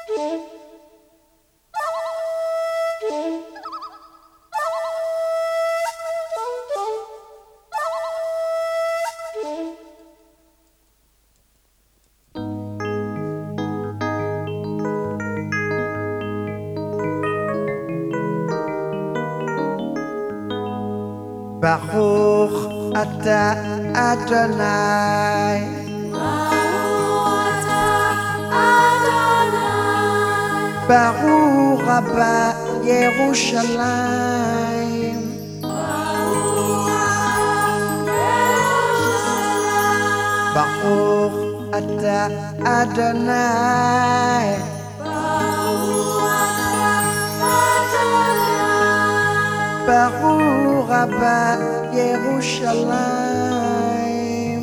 Baruch Ata Adonai. Baruch Rabba Yerushalayim. Baruch Ata Adonai. Baruch Rabba Yerushalayim.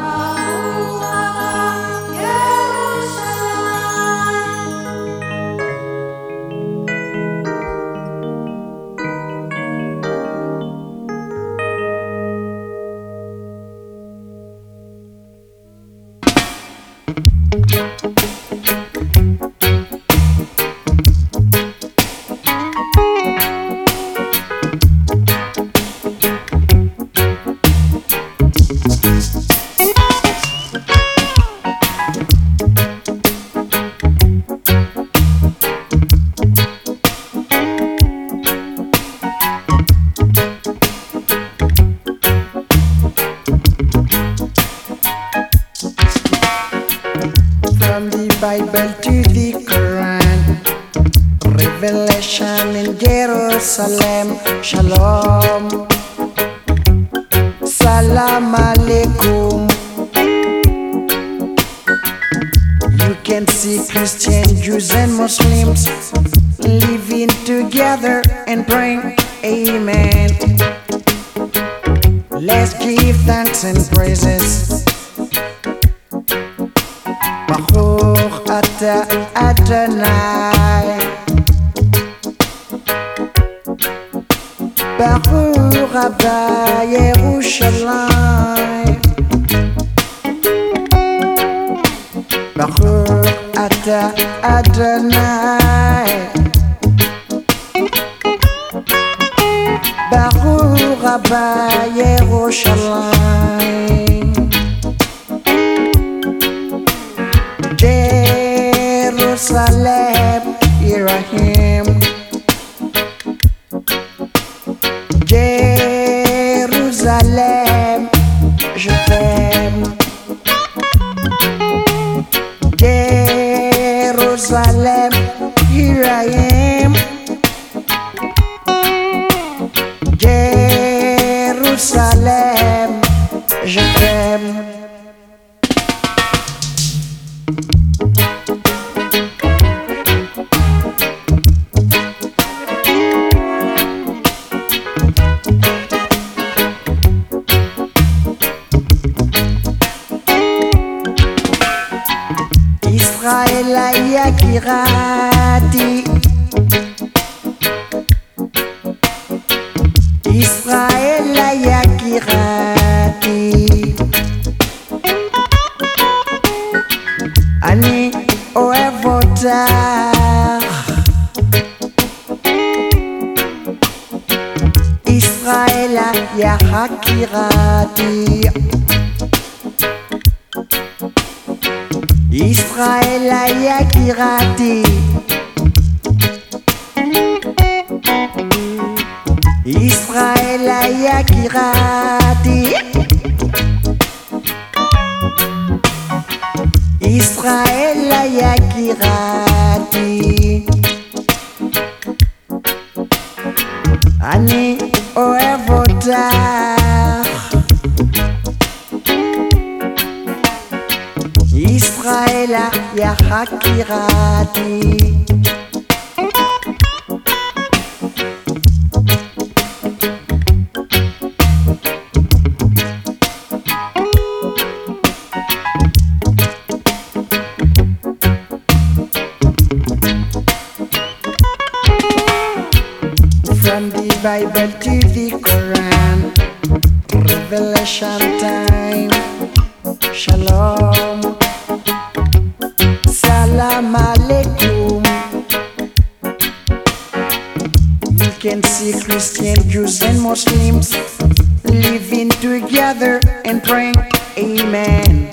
From the Bible to the Quran, Revelation in Jerusalem, Shalom, Salam Alaikum. You can see Christians, Jews and Muslims living together and praying, Amen. Let's give thanks and praises. Baruch Ata Adonai. Baruch Rabba Yerushalayim. Baruch Ata Adonai. Baruch Rabba Yerushalayim. Jerusalem, here I am. Jerusalem, je t'aime. Jerusalem, here I am. Jerusalem, je t'aime. Israël Yakirati. Israël Yakirati. Ani Oevotar. Israël Yakirati. Israël Yakirati. Israël Yakirati. Israël Yakirati. Ani Oevotar. Israël Yakirati. From the Bible to the Quran, Revelation time, Shalom, Salam Alaikum. can see Christians, Jews, and Muslims living together and praying, Amen.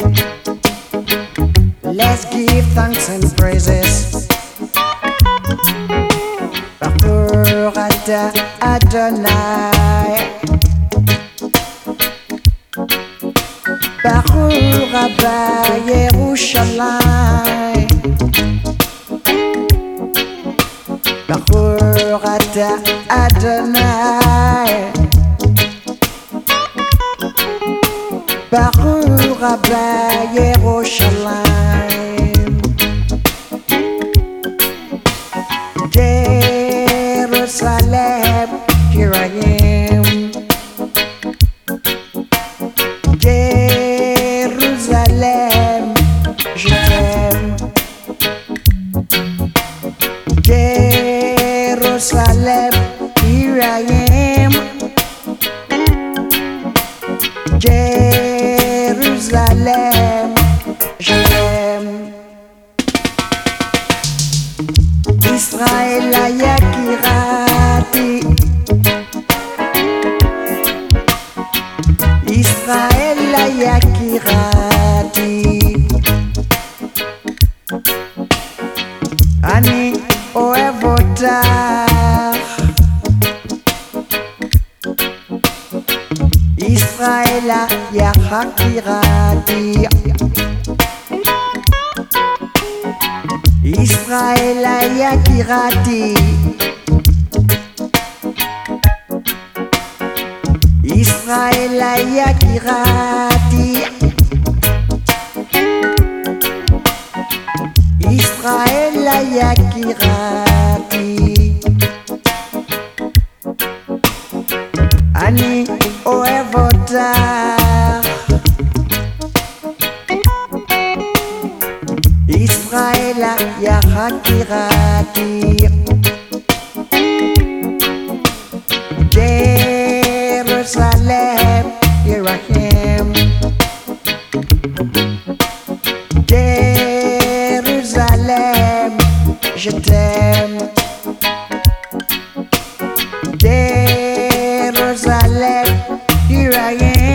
Let's give thanks and praises. Baruch atah Adonai, Baruch Abba Yerushalayim, Baruch atah Adonai, Baruch Abba Yerushalayim. Jerusalem, here I am. Jerusalem, je t'aime. Jerusalem, here I am. Jerusalem, je t'aime. Israël Yakirati, Israël Yakirati, Ani Oevotar, Israël Yakirati, Israël Yakirati, Israël Yakirati, Israël Yakirati, Ani Oevotar, Israël Yakirati, Jerusalem, here I am. Jerusalem, je t'aime. Jerusalem, here I am.